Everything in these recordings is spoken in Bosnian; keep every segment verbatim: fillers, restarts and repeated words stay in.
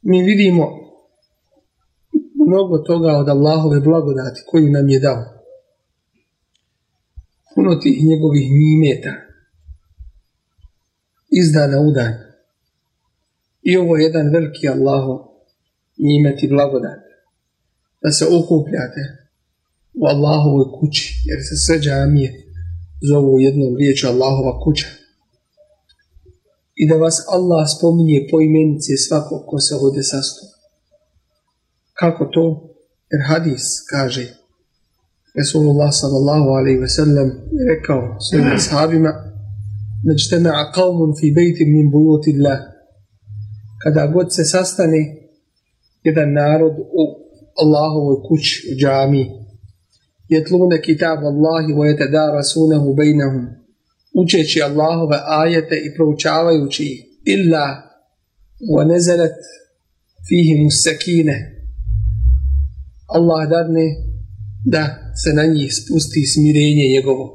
mi vidimo mnogo toga od Allahove blagodati koju nam je dao. Puno tih njegovih nimeta iz dana u dan. I ovo je jedan veliki Allahov nimet i blagodat. Da se okupljate u Allahovoj kući, jer se sve džamije zovu jednom riječu Allahova kuća. I da vas Allah spominje po imenici svakog ko se ovdje sastoji. Kako to? Jer hadis kaže, Resulullah sallallahu alaihi ve sellem je rekao svojim ashabima, Međtema'a qavmun fi bejtim min bujutillah. Kada god se sastane jedan narod u Allahovoj kući, u džamiji, jetlune kitab Allahi wa yatadarasunahu bejnahum, učeći Allahove ajete i proučavajući ih, illa wa nezalet fihimu sakine. Allah dadne da se na njih spusti smirenje njegovo.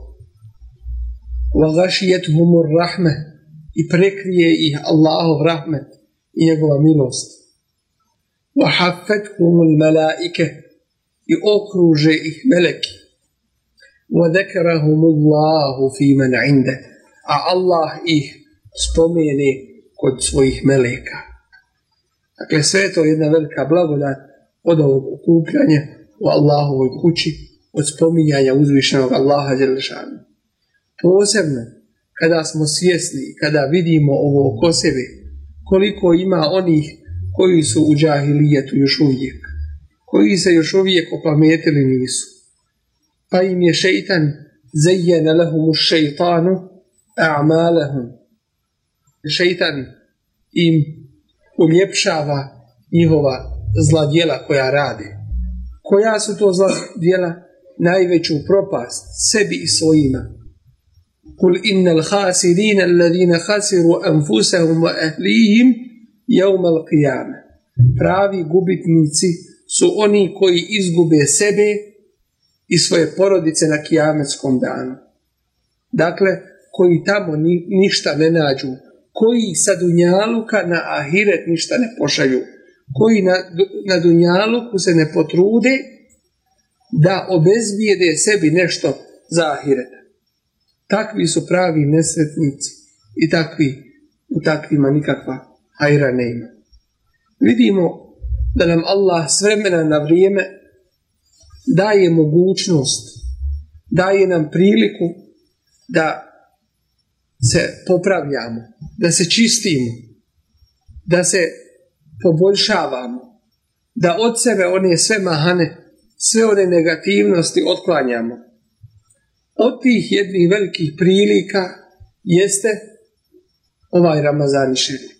Wa ghašiyethumur rahme, i prekrije ih Allahov rahmet i njegova milost. Wa haffethumul malaike, i okruže ih meleki. Wa zekerahumullahu fi man inde, a Allah ih spomene kod svojih meleka. Dakle, sve je to jedna velika blagodat od ovog okupljanja u Allahovoj kući, od spominjanja uzvišenog Allaha dželešanu. Posebno kada smo svjesni, kada vidimo ovo oko sebe, koliko ima onih koji su u džahilijetu još uvijek, koji se još uvijek opametili nisu. Pa im je šeitan zejjena lehumu šeitanu a'malahum. Šeitan im uljepšava njihova zla djela koja rade. Koja su to zla djela? Najveću propast sebi i svojima. Kul innal khasirina alladhina khasiru anfusahum wa ahlihim yawm al-qiyamah. Pravi gubitnici su oni koji izgube sebe i svoje porodice na kijametskom danu. Dakle, koji tamo ni, ništa ne nađu, koji sa dunjaluka na ahiret ništa ne pošalju, koji na, na dunjaluku se ne potrude da obezbijede sebi nešto za ahiret. Takvi su pravi nesretnici i takvi, u takvima nikakva hajra ne ima. Vidimo da nam Allah s vremena na vrijeme daje mogućnost, daje nam priliku da se popravljamo, da se čistimo, da se poboljšavamo, da od sebe one sve mahane, sve one negativnosti otklanjamo. Od tih jednih velikih prilika jeste ovaj Ramazan šerif.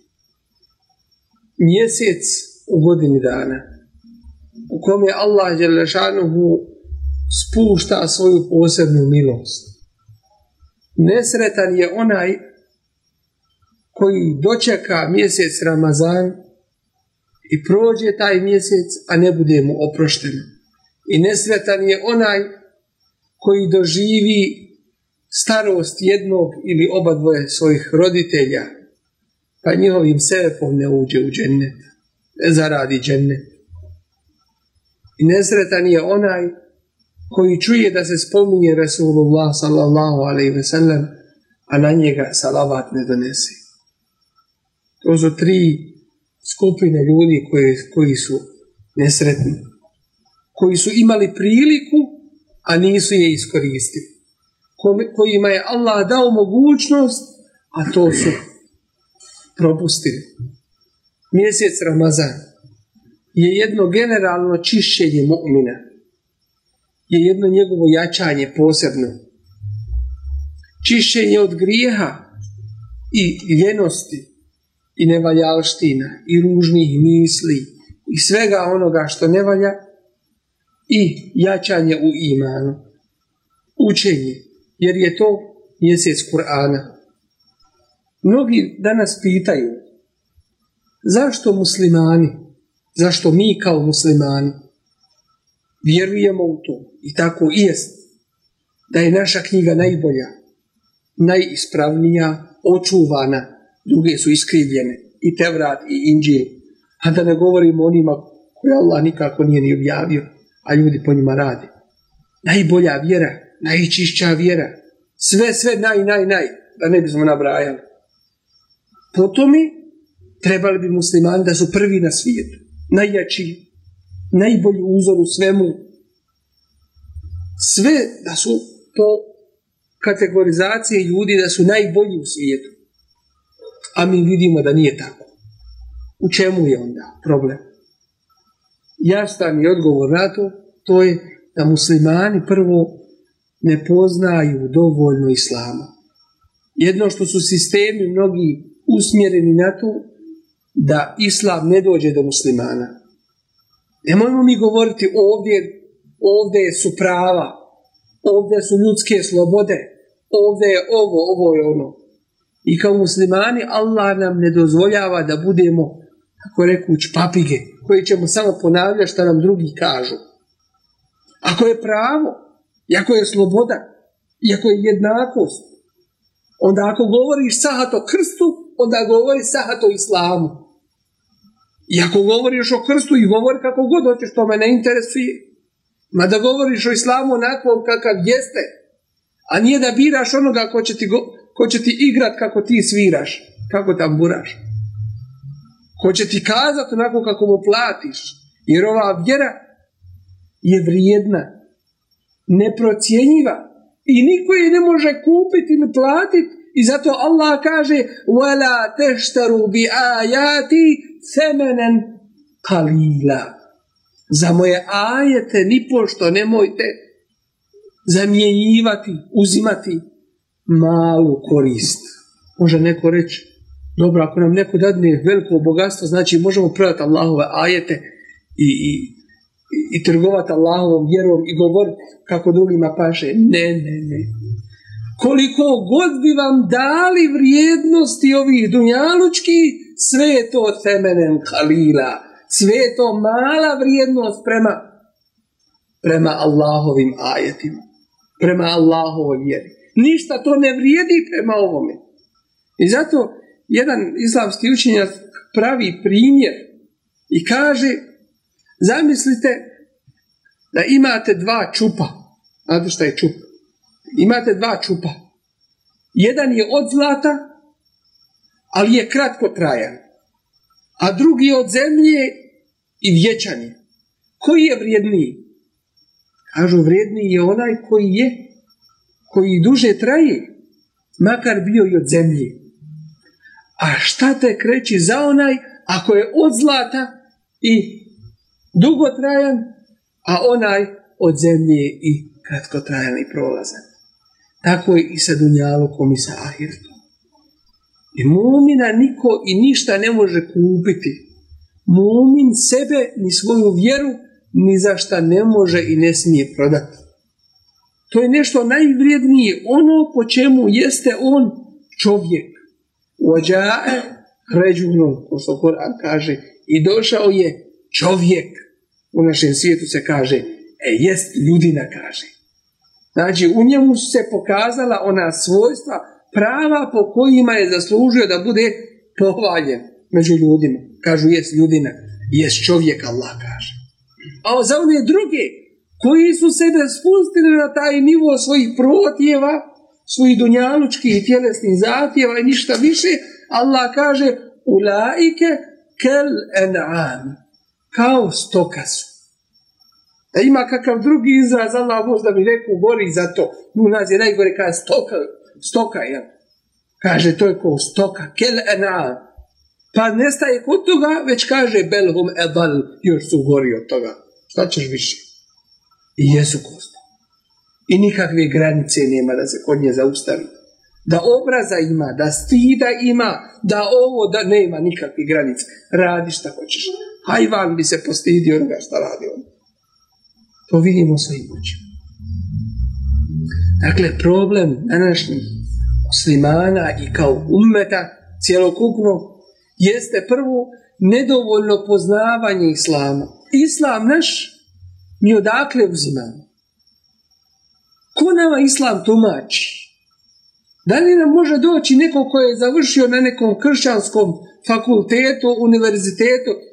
Mjesec u godini dana u kome Allah dželešanuhu spušta svoju posebnu milost. Nesretan je onaj koji dočeka mjesec Ramazan i prođe taj mjesec, a ne bude mu oprošteno. I nesretan je onaj koji doživi starost jednog ili oba dvoje svojih roditelja, pa njihovim selefom ne uđe u džennet, ne zaradi džennet. I nesretan je onaj koji čuje da se spominje Resulullah sallallahu alaihi ve sellem, a na njega salavat ne donese. To su tri skupine ljudi koji, koji su nesretni, koji su imali priliku, a nisu je iskoristili, kojima je Allah dao mogućnost, a to su propustili. Mjesec Ramazan je jedno generalno čišćenje mu'mina, je jedno njegovo jačanje posebno. Čišćenje od grijeha i ljenosti i nevaljalština i ružnih misli i svega onoga što ne valja, i jačanje u imanu, učenje, jer je to mjesec Kur'ana. Mnogi danas pitaju, zašto muslimani, zašto mi kao muslimani vjerujemo u to, i tako i jest, da je naša knjiga najbolja, najispravnija, očuvana, druge su iskrivljene, i Tevrat i Inđil, A da ne govorimo o onima koje Allah nikako nije ni objavio, a ljudi po njima rade. Najbolja vjera, najčišća vjera, sve, sve naj, naj, naj, da ne bismo nabrajali. Potom trebali bi muslimani da su prvi na svijetu, najjači, najbolji uzor u svemu. Sve da su po kategorizaciji ljudi da su najbolji u svijetu. A mi vidimo da nije tako. U čemu je onda problem? Jasan je odgovor na to, to je da muslimani prvo ne poznaju dovoljno islama. Jedno što su sistemi mnogi usmjereni na to da islam ne dođe do muslimana. Nemojmo mi govoriti ovdje, ovdje su prava, ovdje su ljudske slobode, ovdje je ovo, ovo je ono. I kao muslimani Allah nam ne dozvoljava da budemo, ako rekuć, papige, koji ćemo samo ponavljati što nam drugi kažu. Ako je pravo, i ako je sloboda, i ako je jednakost, onda ako govoriš sahat o krstu, onda govori sahat o islamu. I ako govoriš o krstu i govori kako god hoćeš, to me ne interesuje. Ma da govoriš o islamu onakvom kakav jeste, a nije da biraš onoga ko će ti, go, ko će ti igrat kako ti sviraš, kako tamburaš. Ko će ti kazati onako kako mu platiš. Jer ova vjera je vrijedna, neprocjenjiva i niko je ne može kupiti ili platiti. I zato Allah kaže وَلَا تَشْتَرُوا بِآيَاتِ ثَمَنًا قَلِيلًا. Za moje ajete nipošto nemojte zamjenjivati, uzimati malu korist. Može neko reći, dobro, ako nam neko dadne veliko bogatstvo, znači možemo prodati Allahove ajete i, i, i trgovati Allahovom vjerom i govoriti kako drugima paše. Ne, ne, ne. Koliko god bi vam dali vrijednosti ovih dunjalučkih, sve je to temenen kalila. Sve je to mala vrijednost prema, prema Allahovim ajetima. Prema Allahovoj vjeri. Ništa to ne vrijedi prema ovome. I zato jedan islamski učenjak pravi primjer i kaže, zamislite da imate dva čupa. Znate šta je čup? Imate dva čupa. Jedan je od zlata, ali je kratko trajan. A drugi je od zemlje i vječan je. Koji je vrijedniji? Kažu, vrijedniji je onaj koji je, koji duže traje, makar bio i od zemlje. A šta te kreći za onaj ako je od zlata i dugotrajan, a onaj od zemlje i kratkotrajan i prolazan. Tako je i sa dunjalukom i sa ahiretom. I mumina niko i ništa ne može kupiti. Mumin sebe ni svoju vjeru ni za šta ne može i ne smije prodati. To je nešto najvrijednije, ono po čemu jeste on čovjek. Uođae ređunom, ko što Koran kaže, i došao je čovjek. U našem svijetu se kaže, e, jest ljudina, kaže. Znači, u njemu su se pokazala ona svojstva, prava po kojima je zaslužio da bude pohvaljen među ljudima. Kažu, jest ljudina, jest čovjek, Allah kaže. A za one druge, koji su sebe spustili na taj nivo svojih protjeva, svojih dunjalučkih i tjelesnih zahtjeva i ništa više, Allah kaže, ulaike kel en'am, kao stoka su. Da ima kakav drugi izraz, Allah možda bi rekao, gori za to. U nas je najgore kada stoka, stoka, jel? Kaže, to je kao stoka, kel en'am. Pa nestaje kod toga, već kaže, belhum edal, još su gori od toga. Šta ćeš više? I jesu kosta. I nikakve granice nema da se kod nje zaustavi. Da obraza ima, da stida ima, da ovo, da nema nikakve granice. Radi šta hoćeš. Hajvan bi se postidio onoga šta radi on. To vidimo svojim očima. Dakle, problem današnjih muslimana i kao ummeta cjelokupno jeste prvo nedovoljno poznavanje islama. Islam naš mi odakle uzimamo? Ko nama islam tumači? Da li nam može doći neko ko je završio na nekom kršćanskom fakultetu, univerzitetu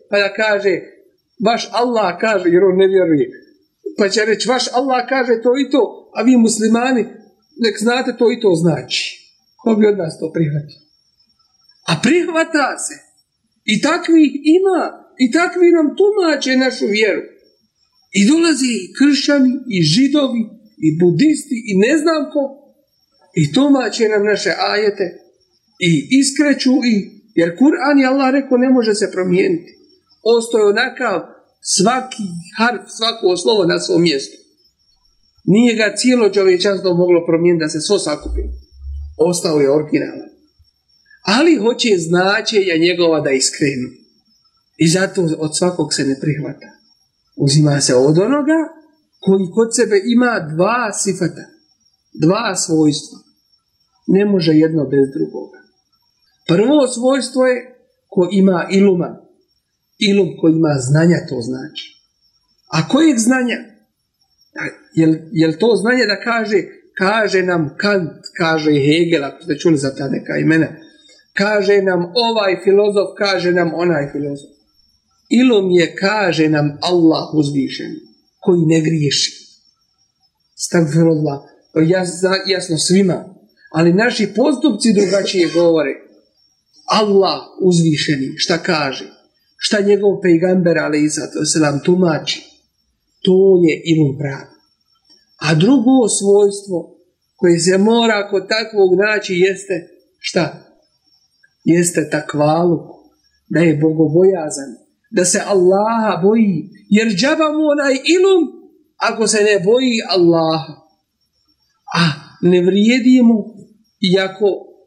pa da kaže vaš Allah kaže, jer on ne vjeruje, pa će reći vaš Allah kaže to i to, a vi muslimani nek znate to i to znači. Ko bi od nas to prihvatio? A prihvata se. I takvih ima. I takvi nam tumače našu vjeru. I dolazi i kršćani, i židovi, i budisti, i ne znam ko. I tumače nam naše ajete. I iskreću i, jer Kur'an je Allah rekao ne može se promijeniti. Ostoje onakav svaki harf, svako slovo na svom mjestu. Nije ga cijelo čovječanstvo moglo promijeniti da se svo sakupi. Ostao je originalan. Ali hoće značenja njegova da iskrenu. I zato od svakog se ne prihvata. Uzima se od onoga koji kod sebe ima dva sifata. Dva svojstva. Ne može jedno bez drugoga. Prvo svojstvo je ko ima iluma. Ilum ko ima znanja, to znači. A kojeg znanja? Jel, jel to znanje da kaže, kaže nam Kant, kaže Hegel, ako ste čuli za ta neka imena, kaže nam ovaj filozof, kaže nam onaj filozof. Ilum je, kaže nam Allah uzvišen, koji ne griješi. Stagfirullah, jasno svima, ali naši postupci drugačije govore. Allah uzvišeni, šta kaže, šta njegov pejgamber alejhi salatu vesselam tumači, to je ilum pravi. A drugo svojstvo koje se mora kod takvog naći jeste šta? Jeste takvaluk, da je bogobojazan, da se Allaha boji, jer džaba mu onaj ilum ako se ne boji Allaha. A ne vrijedi mu iako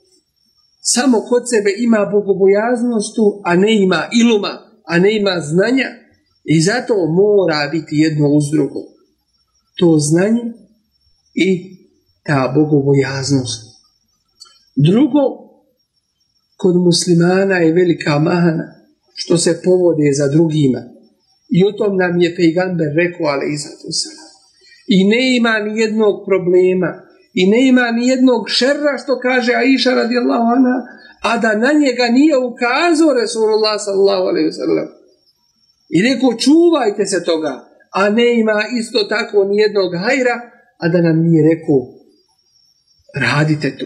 samo kod sebe ima bogobojaznost, a ne ima iluma, a ne ima znanja, i zato mora biti jedno uz drugo. To znanje i ta bogobojaznost. Drugo, kod muslimana je velika mahana što se povode za drugima. I o tom nam je pejgamber rekao, alejhi salatu vesselam. I ne ima ni jednog problema, i ne ima ni jednog šerra, što kaže Aisha radijallahu anha, a da na njega nije ukazao Resulullah sallallahu alejhi ve sellem. I rekao, čuvajte se toga, a ne ima isto tako ni jednog hajra, a da nam nije rekao, radite to.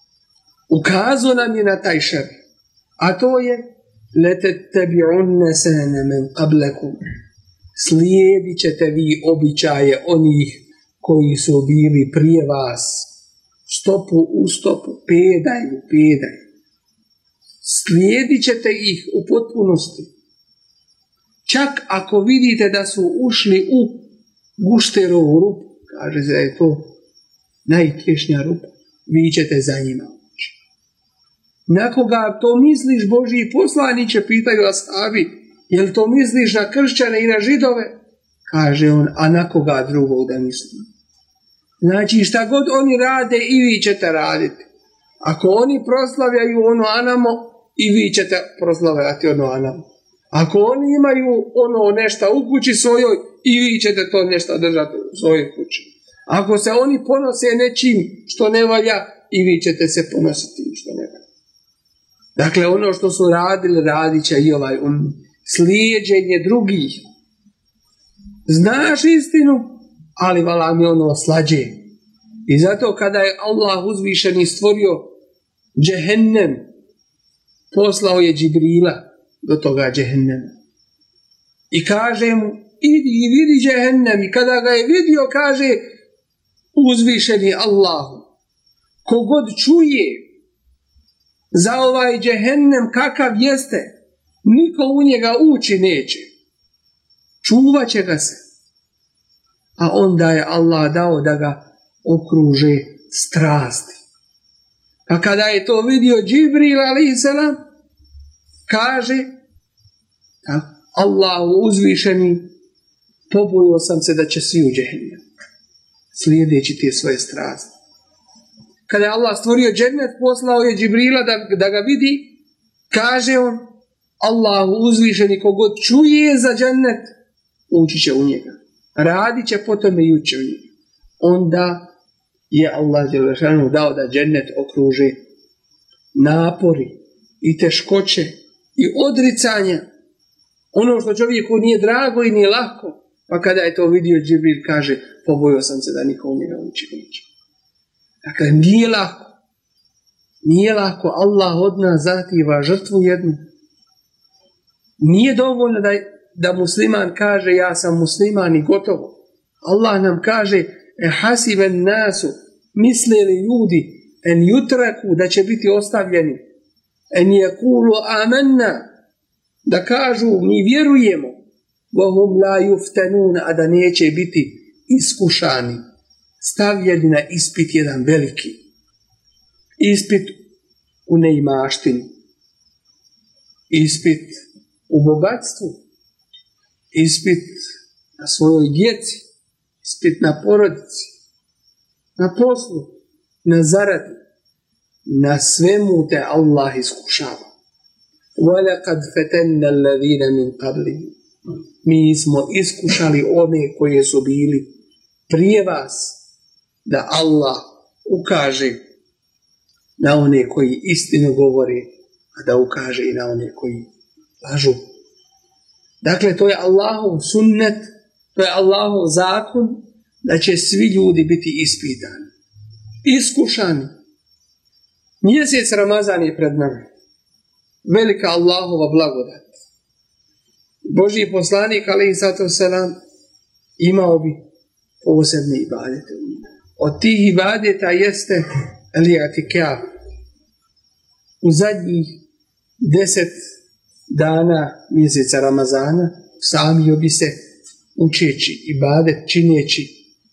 Ukazao nam je na taj šer. A to je, letettabi'unne sene men qablakum. Slijedit ćete vi običaje onih koji su bili prije vas. Stopu u stopu, pedaj u pedaj. Slijedit ćete ih u potpunosti. Čak ako vidite da su ušli u gušterovu rupu, kaže se da je to najtješnja rupa, vi ćete za njima ući. Na koga to misliš, Božji poslaniće, pitaju ashabi, jel to misliš na kršćane i na židove? Kaže on, a na koga drugog da mislim? Znači šta god oni rade i vi ćete raditi. Ako oni proslavljaju ono anamo, i vi ćete proslavljati ono anamo. Ako oni imaju ono nešto u kući svojoj, i vi ćete to nešto držati u svojoj kući. Ako se oni ponose nečim što ne valja, i vi ćete se ponositi što ne valja. Dakle, ono što su radili, radit će i ovaj um, slijeđenje drugih. Znaš istinu, ali vala mi ono slađe. I zato kada je Allah uzvišeni stvorio džehennem, poslao je Džibrila do toga džehennema. I kaže mu, idi i vidi džehennem. I kada ga je vidio, kaže uzvišeni Allahu, kogod čuje za ovaj džehennem kakav jeste, niko u njega ući neće. Čuvat će ga se. A onda je Allah dao da ga okruže strasti. A kada je to vidio Džibril alejhi selam, kaže Allahu uzvišeni, pobojio sam se da će svi u džehennem, slijedeći te svoje strasti. Kada je Allah stvorio džennet, poslao je Džibrila da, da ga vidi, kaže on, Allahu uzvišeni, kogod čuje za džennet, ući će u njega. Radit će potom i ući u njega. Onda je Allah dželešanu dao da džennet okruže napori i teškoće i odricanja, Ono što čovjeku nije drago i nije lako, pa kada je to vidio Džibril kaže, pobojio sam se da niko mi ne uči ničemu. Dakle, nije lako. Nije lako, Allah od nas zahtijeva žrtvu jednu. Nije dovoljno da, da musliman kaže ja sam musliman i gotovo. Allah nam kaže e hasiben nasu, misle li ljudi en jutraku da će biti ostavljeni, en yakulu amanna, da kažu mi vjerujemo, wahum la yuftanun, a da neće biti iskušani, stavljeni na ispit jedan veliki. Ispit u neimaštini, ispit u bogatstvu, ispit na svojoj djeci, ispit na porodici, na poslu, na zaradi, na svemu te Allah iskušava. وَلَقَدْ فَتَنَّ الَّذِينَ مِنْ قَبْلِهِمْ, mi smo iskušali one koje su bili prije vas, da Allah ukaže na one koji istinu govore, a da ukaže i na one koji lažu. Dakle, to je Allahov sunnet, to je Allahov zakon, da će svi ljudi biti ispitani, iskušani. Mjesec Ramazan je pred nama. Velika Allahova blagodat. Božji poslanik, alejhi salatu vesselam, imao bi posebne ibadete. Od tih ibadeta jeste el-i'tikaf. U zadnjih deset dana mjeseca Ramazana samio bi se učeći ibadet, čineći,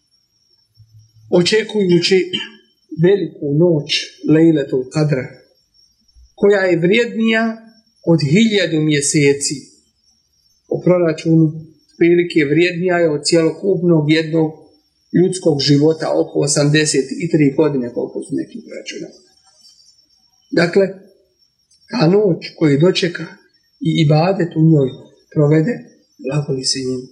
očekujući veliku noć Lejletul Kadra, koja je vrijednija od hiljadu mjeseci. Po proračunu prilike vrijednija je od cjelokupnog jednog ljudskog života, oko osamdeset tri godine, koliko su neki proračunali. Dakle, ta noć koju dočeka i ibadet u njoj provede, blagoli se njim.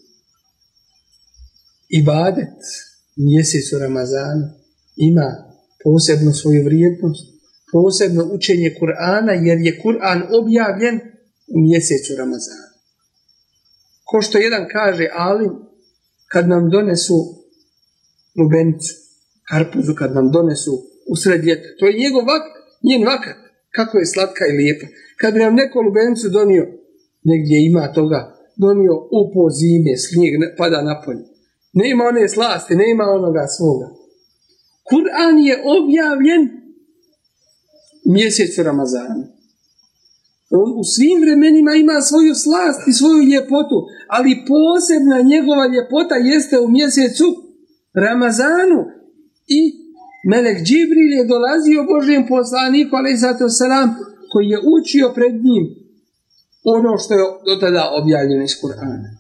Ibadet mjesecu Ramazana ima posebno svoju vrijednost, posebno učenje Kur'ana, jer je Kur'an objavljen u mjesecu Ramazana. Ko što jedan kaže alim, kad nam donesu lubenicu, karpuzu, kad nam donesu usred ljeta, to je njegov vakat, njen vakat, kako je slatka i lijepa. Kad bi nam neko lubenicu donio, negdje ima toga, donio upo zime, snijeg pada na polje. Nema one slasti, nema onoga svoga. Kur'an je objavljen mjesecu Ramazana. On u svim vremenima ima svoju slast i svoju ljepotu, ali posebna njegova ljepota jeste u mjesecu Ramazanu. I melek Džibril je dolazio Božjem poslaniku, alejhi salatu vesselam, koji je učio pred njim ono što je do tada objavljeno iz Kur'ana.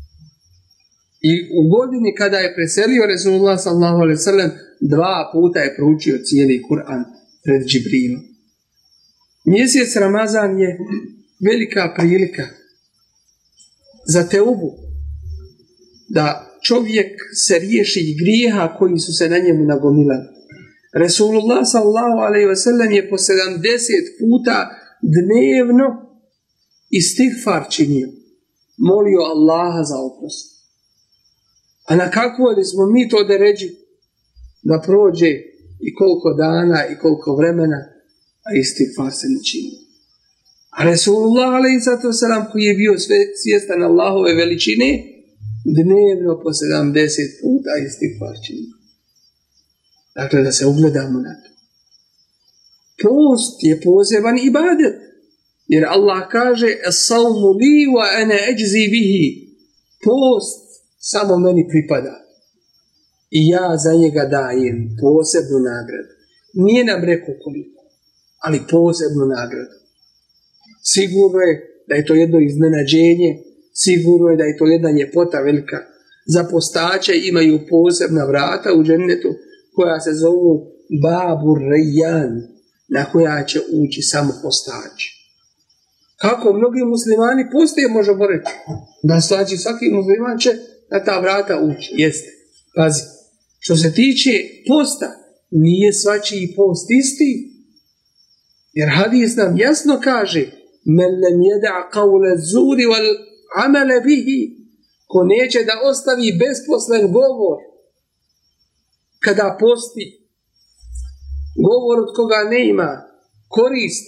I u godini kada je preselio Resulullah sallallahu alejhi ve sellem, dva puta je proučio cijeli Kur'an pred Džibrilom. Mjesec Ramazan je velika prilika za teubu, da čovjek se riješi grijeha koji su se na njemu nagomilali. Resulullah sallallahu alejhi ve sellem je po sedamdeset puta dnevno istighfar činio, molio Allaha za oprost. A na kakvo li smo mi to deređi da prođe i koliko dana i koliko vremena, a istighfar se ne čini. A Resulullah alejhi salatu vesselam, koji je bio svjestan Allahove veličine, dnevno po sedamdeset puta istighfar čini. Dakle, da se ugledamo na to. Post je poseban ibadet, jer Allah kaže as-sawmu li wa ana ajzi bihi. Post samo meni pripada i ja za njega dajem posebnu nagradu. Nije nam rekao koliko, ali posebnu nagradu. Sigurno je da je to jedno iznenađenje, sigurno je da je to jedna ljepota velika. Za postače imaju posebna vrata u džennetu koja se zovu Babur Rejjan, na koja će ući samo postači. Kako mnogi muslimani postoje, možemo reći, da znači svaki musliman će na ta vrata ući. Jeste, pazi, što se tiče posta, nije svačiji post isti, jer hadis nam jasno kaže men lem yada' qawla zuri wal amele bihi, ko neće da ostavi besposlen govor kada posti, govor od koga ne ima koristi,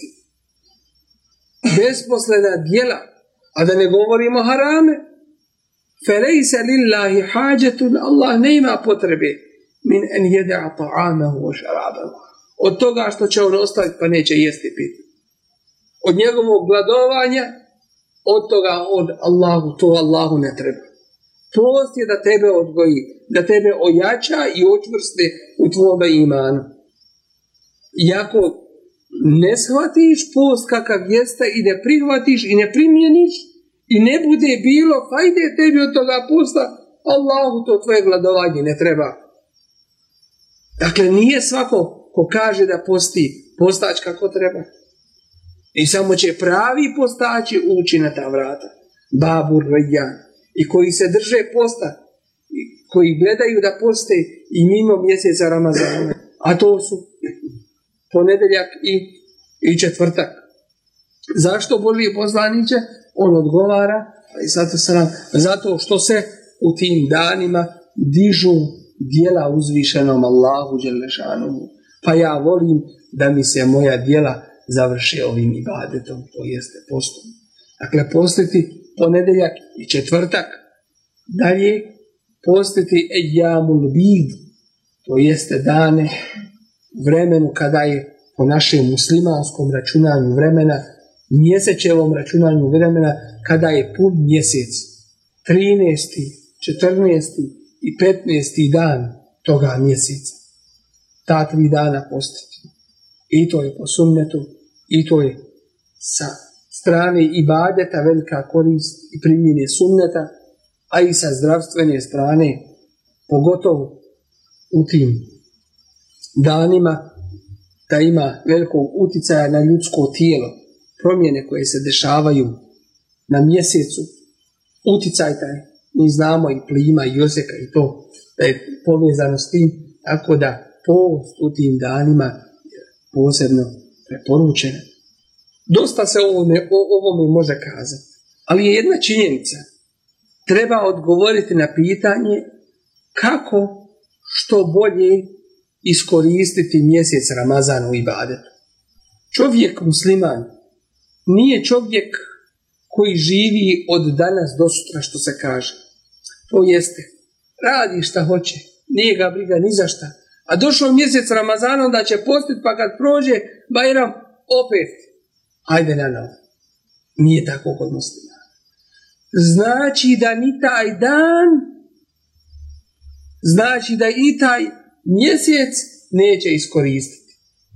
besposlena djela, a da ne govorimo harame, felejse lillahi hađetun, Allah ne ima potrebe min en jede'a ta'amahu wa šarabahu, od toga što će on ostaviti pa neće jesti piti, od njegovog gladovanja, od toga od Allahu, to Allahu ne treba. Post je da tebe odgoji, da tebe ojača i očvrsti u tvome imanu. I ako ne shvatiš post kakav jeste i ne prihvatiš i ne primjeniš i ne bude bilo fajde tebi od toga posta, Allahu to tvoje gladovanje ne treba. Dakle, nije svako ko kaže da posti, postać kako treba. I samo će pravi postači ući na ta vrata. Babur Rajjan. I koji se drže posta, i koji gledaju da poste i mimo mjeseca Ramazana. A to su ponedeljak i, i četvrtak. Zašto Božji poslaniće? On odgovara, i zato, sam, zato što se u tim danima dižu djela uzvišenom Allahu dželešanuhu. Pa ja volim da mi se moja djela završi ovim ibadetom, to jeste postom. Dakle, postiti ponedeljak i četvrtak, dalje postiti ejamul bid, to jeste dane, vremenu kada je po našem muslimanskom računanju vremena, mjesečevom računanju vremena, kada je pun mjesec, trinaesti, četrnaesti i petnaesti dan toga mjeseca. Ta tri dana postiti. I to je po sunnetu, i to je sa strane ibadeta velika korist i primjenje sunneta, a i sa zdravstvene strane, pogotovo u tim danima, da ima velikog uticaja na ljudsko tijelo, promjene koje se dešavaju na mjesecu, uticaj taj, mi znamo i plima i osjeka i to, da je povezano s tim, tako da post u tim danima je posebno preporučeno. Dosta se o ovome, o ovome može kazati, ali je jedna činjenica. Treba odgovoriti na pitanje kako što bolje iskoristiti mjesec Ramazana u ibadetu. Čovjek musliman nije čovjek koji živi od danas do sutra, što se kaže. To jeste, radi šta hoće, nije ga briga ni za šta. A došao mjesec Ramazana, onda će postiti, pa kad prođe Bajram, opet ajde na novo. Nije tako kod muslima. Znači da ni taj dan, znači da i taj mjesec neće iskoristiti.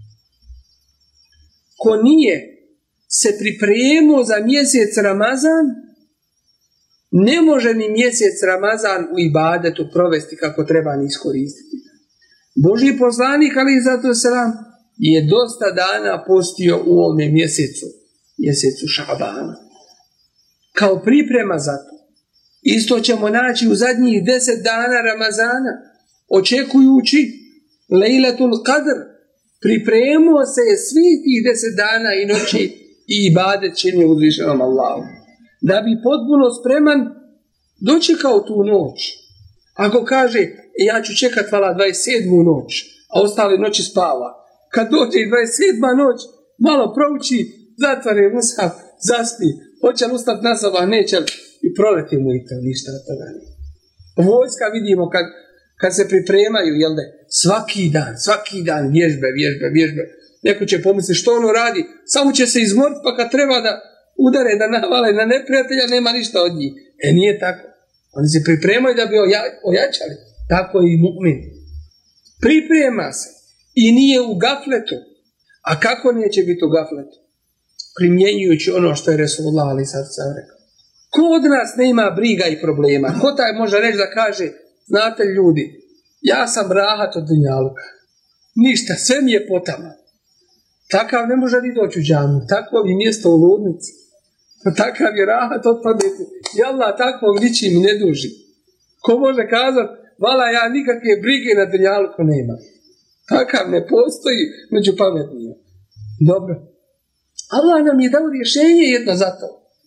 Ko nije se pripremio za mjesec Ramazan, ne može ni mjesec Ramazan u ibadetu provesti kako treba ni iskoristiti. Božji poslanik, ali zato selam, je dosta dana postio u ovome mjesecu, mjesecu Šabana. Kao priprema za to. Isto ćemo naći u zadnjih deset dana Ramazana, očekujući Lejletul Qadr. Pripremio se je svih tih deset dana i noći i ibadet čini uzvišenom Allahu. Da bi potpuno spreman dočekao tu noć. Ako kaže, ja ću čekat vala dvadeset sedmu noć, a ostale noći spava. Kad dođe dvadeset sedma noć, malo prouči, zatvore mushaf, zaspi, hoće li ustati na sabah, neće li, i proleti mu i to, ništa od toga nije. Vojska vidimo kad, kad se pripremaju, jel da, svaki dan, svaki dan vježbe, vježbe, vježbe. Neko će pomisliti što ono radi, samo će se izmoriti, pa kad treba da udare, da navale na neprijatelja, nema ništa od njih. E nije tako. Oni se pripremaju da bi ojačali. Tako i mu'min. Priprema se. I nije u gafletu. A kako neće biti u gafletu? Primjenjujući ono što je Resulullah ali sad sam rekao. Ko od nas ne ima briga i problema? Ko taj može reći da kaže, znate ljudi, ja sam rahat od dunjaluka. Ništa, sve mi je potama. Takav ne može ni doći u džanu. Takvo je mjesto u ludnici. Takav je rahat od pameti. I Allah takvog ničim ne duži. Ko može kazati, vala ja nikakve brige na dunjaluku nema. Takav ne postoji među pametnijima. Dobro. Allah nam je dao rješenje jedno za to.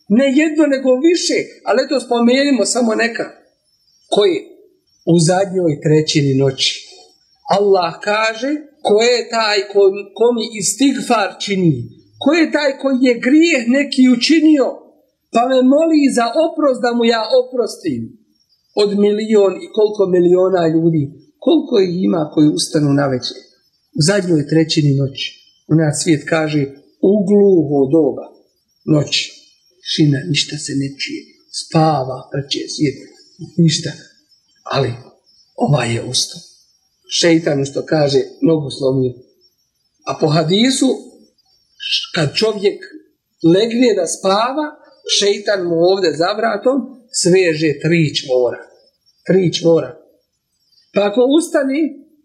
Ne jedno, nego više, ali eto spomenimo samo neka. Koje? U zadnjoj trećini noći. Allah kaže, ko je taj ko, ko mi istigfar čini, ko je taj koji je grijeh neki učinio, pa me moli za oprost da mu ja oprostim. Od milion i koliko miliona ljudi, koliko ih ima koji ustanu na večer. U zadnjoj trećini noći. U nas svijet kaže, u gluho doba noći. Šina, ništa se ne čuje. Spava, prče svijet. Ništa. Ali ovaj je ustao. Šeitan što kaže, nogu slomio. A po hadisu, kad čovjek legne da spava, šeitan mu ovdje za vratom sveže tri čvora. Tri čvora. Pa ako ustane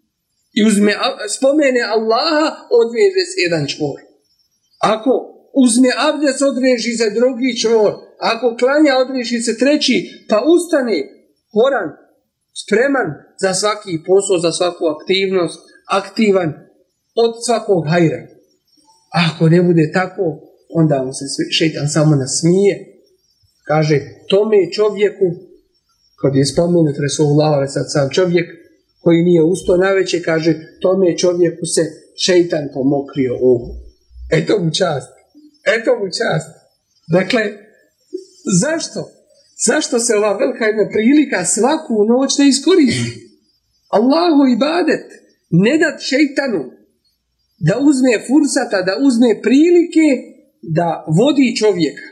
i uzme, spomene Allaha, odveže se jedan čvor. Ako uzme abdest, odreži se drugi čvor. Ako klanja, odreži se treći. Pa ustane horan, spreman za svaki posao, za svaku aktivnost, aktivan od svakog hajra. Ako ne bude tako, onda mu se šeitan samo nasmije. Kaže, tome čovjeku, kad je spomenut Resulullah, sad sam čovjek koji nije ustao naveče, kaže, tome čovjeku se šeitan pomokrio uhu. Eto mu čast. Eto mu čast. Dakle, zašto? Zašto se ova velika jedna prilika svaku noć ne iskoristi? Allahu ibadet, ne dat šeitanu da uzme fursata, da uzme prilike da vodi čovjeka.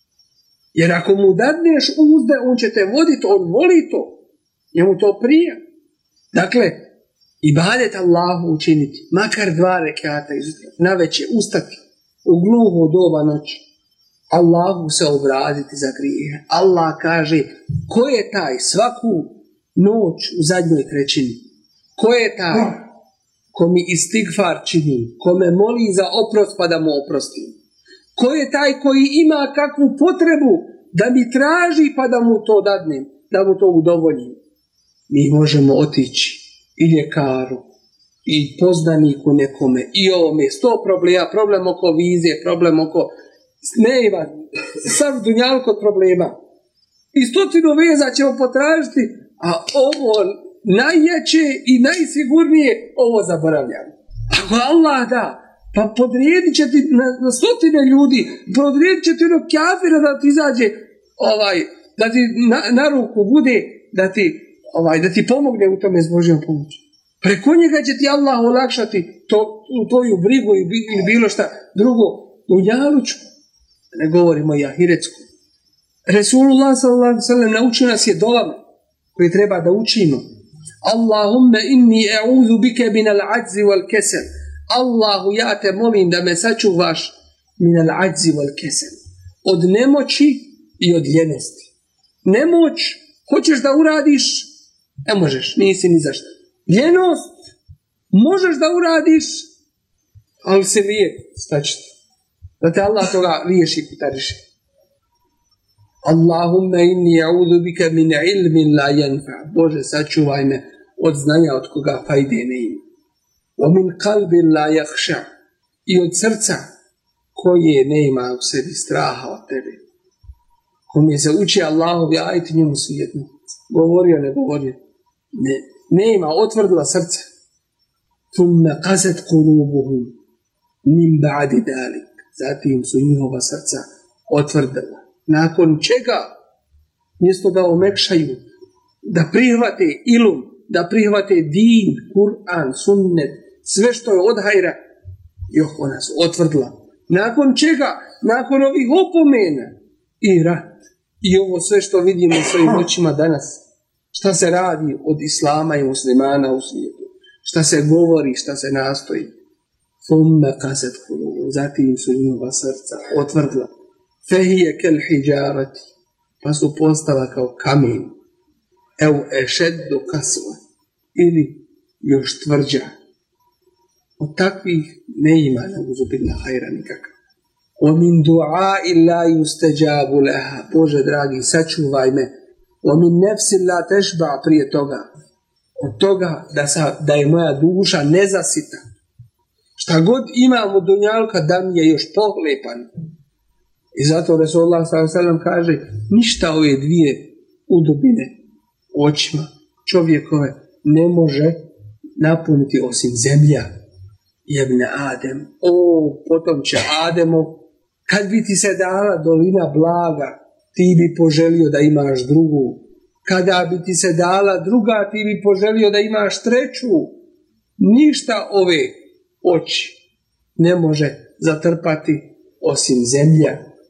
Jer ako mu dadneš uzde, on će te voditi, on voli to. Njemu to prija. Dakle, ibadet Allahu učiniti, makar dva rekata na večer ustati u gluho doba noći. Allahu se obratiti za grijehe. Allah kaže, ko je taj svaku noć u zadnjoj trećini? Ko je taj ko mi istigfar čini, ko me moli za oprost pa da mu oprostim? Ko je taj koji ima kakvu potrebu da mi traži pa da mu to dadnem, da mu to udovoljim? Mi možemo otići i ljekaru, i poznaniku nekome, i ovome, sto problema, problem oko vizije, problem oko sneva, sav dunjalk od problema. I stotinu veza ćemo potražiti, a ovo najjače i najsigurnije, ovo zaboravljamo. Ako Allah da, pa podrijedit će ti na, na stotine ljudi, podrijedit će ti ono kafira da ti izađe, ovaj, da ti na, na ruku bude, da ti, ovaj, da ti pomogne u tome s Božjom pomoći. Preko njega će ti Allah olakšati to, tvoju brigu ili bilo šta drugo, dunjalučku. Ne govorimo i ahiretsku. Resulullah sallallahu alejhi ve sellem naučio nas je dovama koje treba da učimo. Allahumma inni a'udhu bika min al-'ajzi wal-kasal. Allahu, ja te molim da me sačuvaš min al-'ajzi wal-kasal. Od nemoći i od ljenosti. Nemoć, hoćeš da uradiš, ne možeš, nisi ni zašto. Ljenost, možeš da uradiš, ali se lijep, stačite. Da te Allah toga riješi kutariši. Allahumma inni a'udhu bika min ilmin la yanfa. Bože, sačuvaj me od znanja od koga fajde ne ima. Wa min qalbin la yakhsha. I od srca koje ne ima u sebi straha od tebe. Kome se uči Allahovi ajeti, njemu su jedno. Govorio, ne govorio. Ne, ne ima, otvrdila srce. Thumma qasat qulubuhum min ba'di dalik. Zatim su njihova srca otvrdila. Nakon čega, mjesto da omekšaju, da prihvate ilum, da prihvate din, Kur'an, sunnet, sve što je od hajra, joh, ona su otvrdila. Nakon čega, nakon ovih opomena i rat, i ovo sve što vidimo svojim očima danas, šta se radi od islama i muslimana u svijetu, šta se govori, šta se nastoji, thumme qasat qulubuhum, zatim su njihova srca otvrdila. Fehije kel hijarati, pa su postala kao kamen, ev ešeddu kasva, ili još tvrđa. Od takvih ne ima na uzubila hajra nikakav. O min du'a illa yustajabu laha, Bože dragi, sačuvaj me. O min nefsi la tešba, prije toga. Od toga da, sa, da je moja duša nezasita. Šta god imam od dunjalka, da mi je još pohlepan. I zato Resulullah sallallahu alejhi ve sellem kaže, ništa ove dvije udobine očima čovjekove ne može napuniti osim zemlja. Jebne Adem, o potomče Ademov, kad bi ti se dala dolina blaga, ti bi poželio da imaš drugu. Kada bi ti se dala druga, ti bi poželio da imaš treću. Ništa ove oči ne može zatrpati osim zemlja.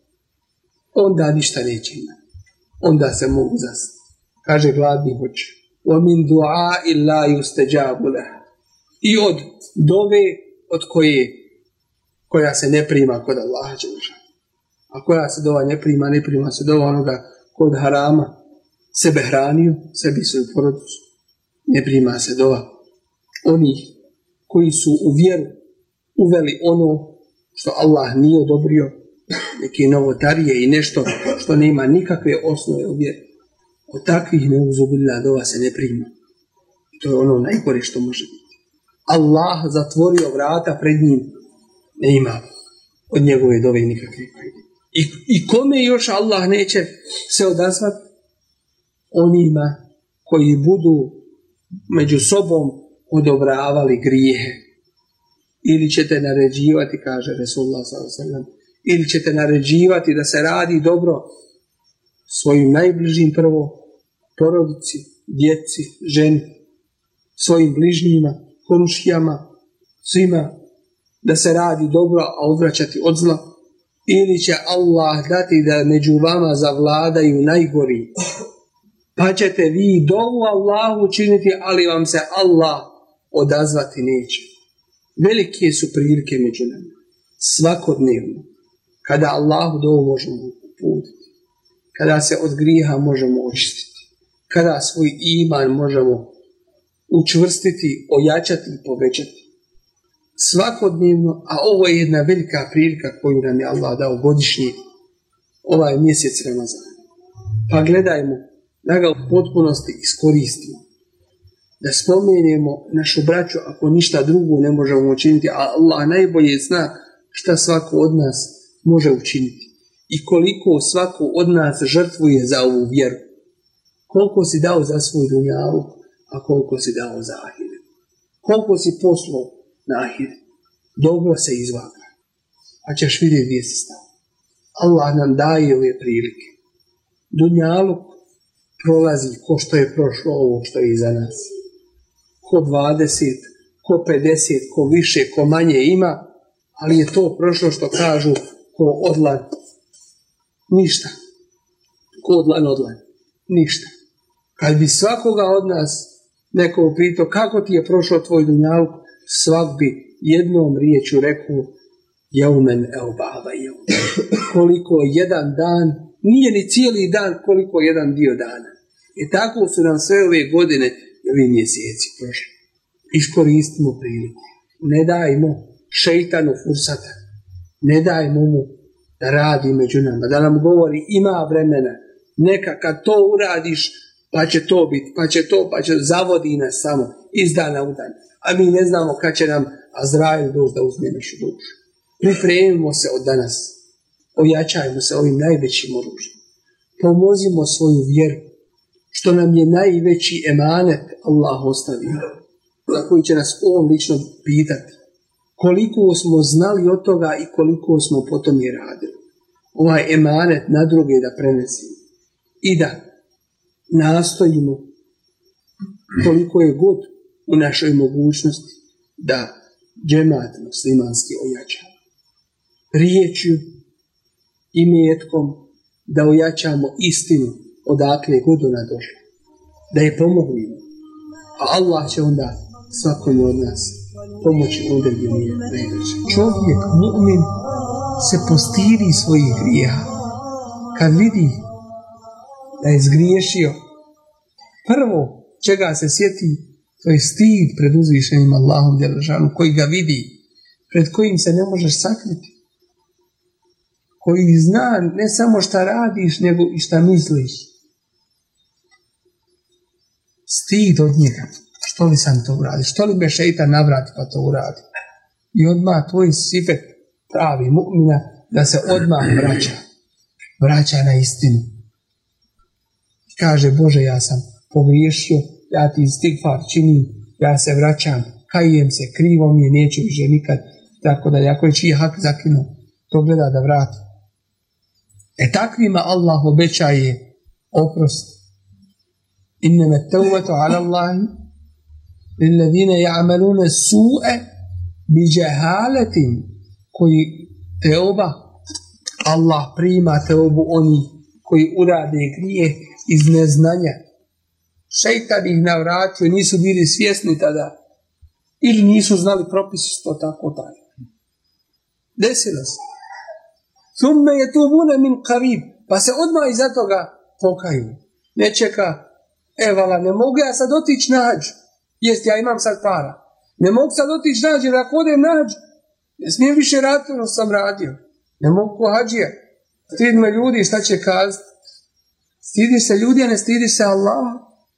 Onda ništa neće imati. Onda se mogu zastati. Kaže gladni hoće. وَمِنْ دُعَاءِ اللَّهِ يُسْتَجَابُ لَهُ. I od dove od koje koja se ne prima kod Allaha dželešanu. A koja se dova ne prima, ne prima se dova onoga kod harama sebe hranio, sebi svoju porodicu. Ne prima se dova onih koji su u vjeru uveli ono što Allah nije odobrio, neke novotarije i nešto što nema nikakve osnove u vjeri. Od takvih neuzubillah dova se ne prima. I to je ono najgore što može biti. Allah zatvorio vrata pred njim, ne ima od njegove dove nikakve pojde. I, I kome još Allah neće se odazvati? Onima koji budu među sobom odobravali grijehe. Ili ćete naređivati, kaže Resulullah sallallahu alejhi ve sellem, ili ćete naređivati da se radi dobro svojim najbližim prvo, porodici, djeci, ženi, svojim bližnjima, komšijama, svima, da se radi dobro, a odvraćati od zla, ili će Allah dati da među vama zavladaju najgori, pa ćete vi dovu Allahu činiti, ali vam se Allah odazvati neće. Velike su prilike među nama, svakodnevno, kada Allahu dovu možemo uputiti, kada se od grijeha možemo očistiti, kada svoj iman možemo učvrstiti, ojačati i povećati. Svakodnevno, a ovo je jedna velika prilika koju nam je Allah dao godišnji, ovaj mjesec Ramazana. Pa gledajmo da ga u potpunosti iskoristimo. Da spomenemo našu braću ako ništa drugo ne možemo učiniti, a Allah najbolje zna šta svako od nas može učiniti. I koliko svako od nas žrtvuje za ovu vjeru. Koliko si dao za svoj dunjaluk, a koliko si dao za ahiret. Koliko si poslao na ahiret. Dobro se izvaga. A ćeš vidjeti gdje si stao. Allah nam daje ove prilike. Dunjaluk prolazi ko što je prošlo ovo što je iza nas. Ko dvadeset, ko pedeset, ko više, ko manje ima, ali je to prošlo što kažu ko odlan. Ništa. Ko odlan, odlan. Ništa. Kad bi svakoga od nas neko upitao kako ti je prošlo tvoj dunjaluk, svak bi jednom riječu rekao jeumen el baba jeumen. Koliko jedan dan, nije ni cijeli dan, koliko jedan dio dana. I tako su nam sve ove godine i ovi mjeseci prošli. Iskoristimo priliku. Ne dajmo šeitanu fursata. Ne dajmo mu da radi među nama, da nam govori ima vremena, neka kad to uradiš, pa će to biti, pa će to, pa će zavodi nas samo iz dana u dan. A mi ne znamo kad će nam Azrail doći da uzme našu dušu. Pripremimo se od danas. Ojačajmo se ovim najvećim oružjem. Pomozimo svoju vjeru, što nam je najveći emanet Allah ostavio, za koji će nas on lično pitati. Koliko smo znali od toga i koliko smo potom i radili. Ovaj emanet na druge da prenesimo. I da nastojimo koliko je god u našoj mogućnosti da džemat muslimanski ojačamo. Riječju i metkom da ojačamo istinu odakle god ona došla. Da je pomognimo. A Allah će onda svakome od nas pomoći onda gdje nije najveće. Čovjek, mu'min, se postiri svojih grijeha. Kad vidi da je zgriješio, prvo čega se sjeti, to je stid pred uzvišenim Allahom djelašanu, koji ga vidi, pred kojim se ne možeš sakriti, koji zna ne samo šta radiš, nego i šta misliš. Stid od njega. Što li sam to uradio? Što li me šeitan navrati pa to uradi? I odmah tvoj sifet pravi mu'mina da se odmah vraća. vraća na istinu. Kaže, Bože, ja sam pogriješio, ja ti istigfar činim, ja se vraćam, kajem se, krivo mi je, neću više nikad, tako da ako je čiji hak zakinuo, to gleda da vrati. E takvima Allah obećaje oprost. Innama tawbatu ala Allahi lilladhina ya'maluna su'e bi jahalatin, koji teoba, Allah prima teobu oni koji urade grije iz neznanja. Šejtan ih navratio, nisu bili svjesni tada ili nisu znali propisi što tako taj. Desilo se. Thumme yetubuna min qarib, pa se odmah iza toga pokaju. Ne čeka, evala, ne mogu ja sad otići na hadž, jest, ja imam sad para. Ne mogu sad otići na hadž, jer ako odem na hadž, ne smijem više raditi ono sam radio. Ne mogu ko hadžija. Stid me ljudi, šta će kazati? Stidiš se ljudi, a ne stidiš se Allah.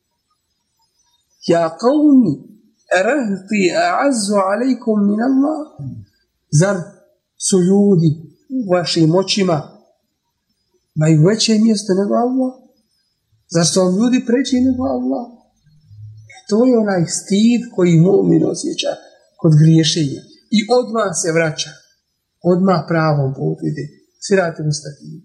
Ja qavmi, erahti a'azzu alaikum min Allah. Zar su ljudi u vašim očima imaju veće mjesto nego Allah? Zar su vam ljudi preći nego Allah? E to je onaj stid koji mu'min osjeća kod griješenja. I odmah se vraća. Odmah pravom putu ide. Sirate mustaqim.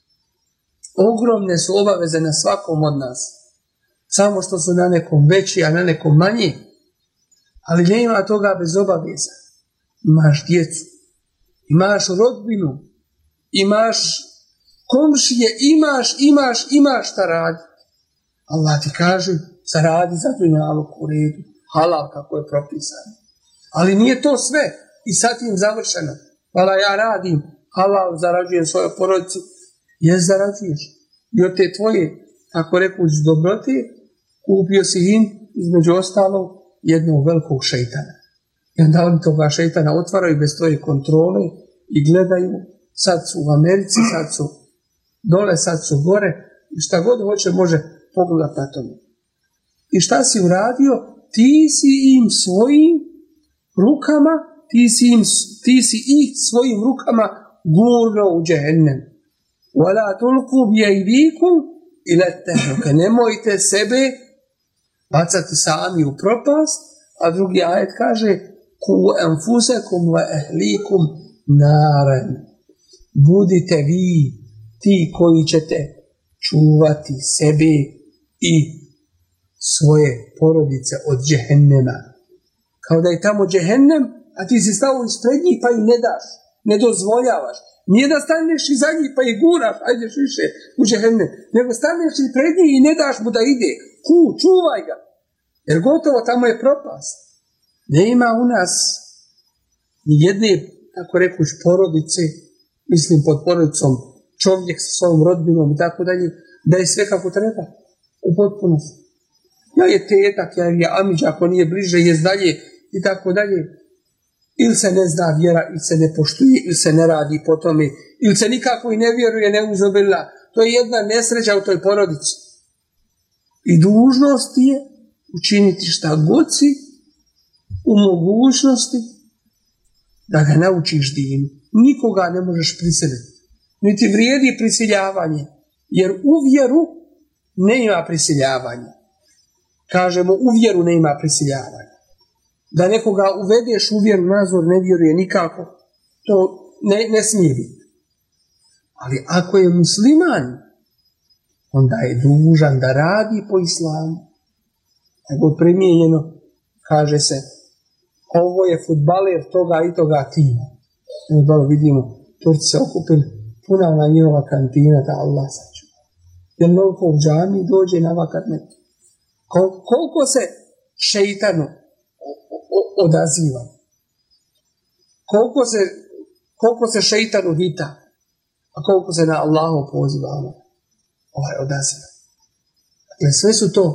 Ogromne su obaveze na svakom od nas. Samo što su na nekom veći, a na nekom manji. Ali nema toga bez obaveza. Imaš djecu, imaš rodbinu, imaš komšije, imaš, imaš, imaš šta radi. Allah ti kaže, zaradi za dunjaluk u redu, halal kako je propisano. Ali nije to sve i sad im završeno. Hvala, ja radim, halal, zarađujem svoje porodici. Jes, zarađuješ. I od te tvoje, tako rekuć, dobrote, kupio si im, između ostalog, jednog velikog šeitana. I onda oni toga šeitana otvaraju bez tvoje kontrole i gledaju. Sad su u Americi, sad su dole, sad su gore. I šta god hoće, može pogledati na tome. I šta si uradio? Ti si im svojim rukama, ti si, im, ti si ih svojim rukama gurno u džehennem. Wala tulqu bi aydikum ila tahluka. Nemojte sebe bacati sami u propast, a drugi ajet kaže ku anfusakum wa ahlikum naran. Budite vi ti koji ćete čuvati sebe i svoje porodice od džehennema. Kao da je tamo džehennem, a ti si stao ispred njih pa im ne daš, ne dozvoljavaš. Nije da staneš iza njih pa ih guraš, ajdeš više u džehennem, nego staneš ispred njih i ne daš mu da ide. Ku, čuvaj ga. Jer gotovo tamo je propast. Ne ima u nas ni jedne, tako rekuć, porodice, mislim pod porodicom čovjek sa svojom rodbinom i tako dalje, da je sve kako treba, u potpunosti. Ja je tetak, ja je amiđa, ako nije bliže, je dalje i tako dalje. Ili se ne zna vjera, ili se ne poštuje, ili se ne radi po tome, ili se nikako i ne vjeruje, ne uzobila. To je jedna nesreća u toj porodici. I dužnost je učiniti šta god si u mogućnosti da ga naučiš dinu. Nikoga ne možeš prisiliti. Niti vrijedi prisiljavanje. Jer u vjeru ne ima prisiljavanja. Kažemo, u vjeru ne ima prisiljavanja. Da nekoga uvedeš u vjeru, nazor ne vjeruje nikako, to ne, ne smije biti. Ali ako je musliman, onda je dužan da radi po islamu. Nego primijenjeno, kaže se, ovo je fudbaler toga i toga tima. Dobro vidimo, Turci se okupili, puna na njihova kantina, da Allah sačuva. Jer mnogo u džami dođe na vakat neki. Kol, koliko se šeitanu odaziva. Koliko se, koliko se šeitanu hita, a koliko se na Allahu poziva ovaj odaziva. Dakle, sve su to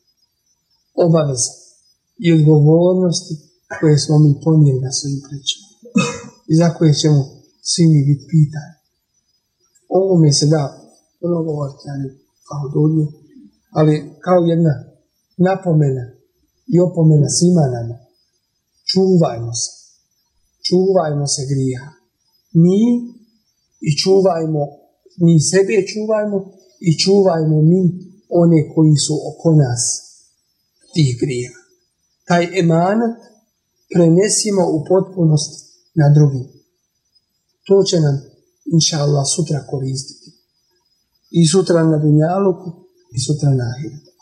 obaveze i odgovornosti koje smo mi ponijeli na svojim pričama i za koje ćemo svi mi biti pitani. Ovo mi se da puno govoriti, ali kao dolje, ali kao jedna napomena i opomena svima nama. Čuvajmo se. Čuvajmo se grija. Mi i čuvajmo Mi sebe čuvajmo i čuvajmo mi one koji su oko nas tih grija. Taj emanet prenesimo u potpunost na drugi. To će nam, inša Allah, sutra koristiti. I sutra na dunjaluku i sutra na ahiretu.